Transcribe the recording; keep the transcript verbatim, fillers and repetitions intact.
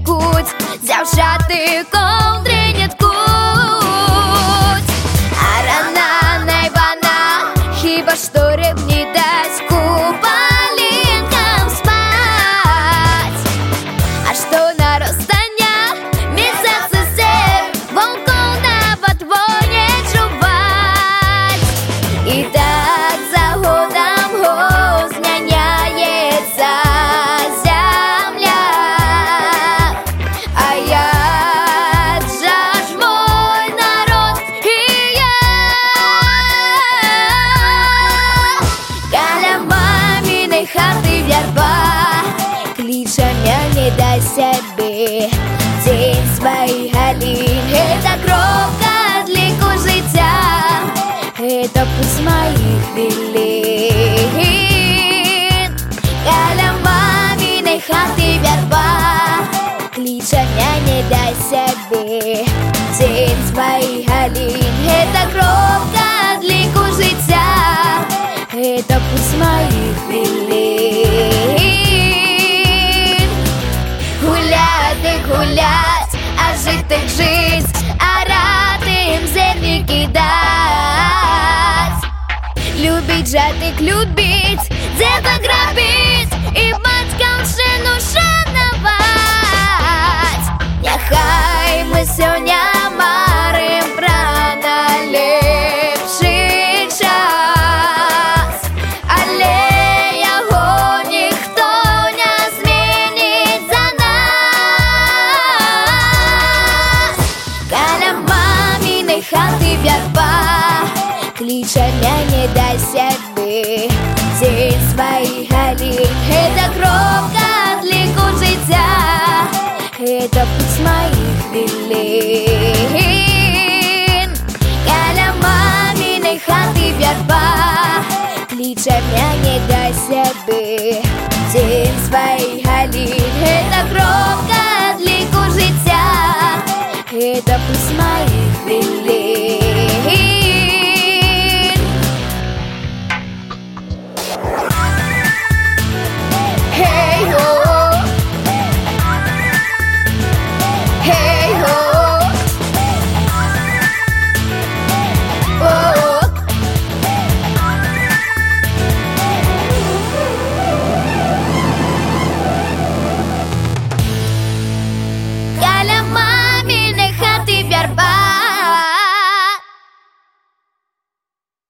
куть, завжати ковдри ткуть. А рана найвана, хіба шторм не дасть купалинкам спать. А что на розстання місяці сер, волков на подвоє чувать. І так за годом год зміняється земля. А я же ж мой народ, і я каля маминої хати в'ярба, клича меня не дай себе. День своих галин, это кровка длику життя, это путь моих хвилин. Каля маминої хати в'ярба, клича меня не дай себе. День своих галин, это кровка длику життя, это путь моих хвилин. Гулять і гулять, а жить так жить, а рати їм землі кидать. Любить жатик, любить, деда грабить і батькам шину шанувати. Нехай ми сьогодні марим про наліпший час, але його ніхто не змінить за нас. Каля маминої хати в'ярба, клича меня не дай себе. День своих галин, это кровка длику життя, это путь моих хвилин. Каля маминої хати в'ярба, клича меня не дай себе. День своих галин, это кровка длику життя, это путь моих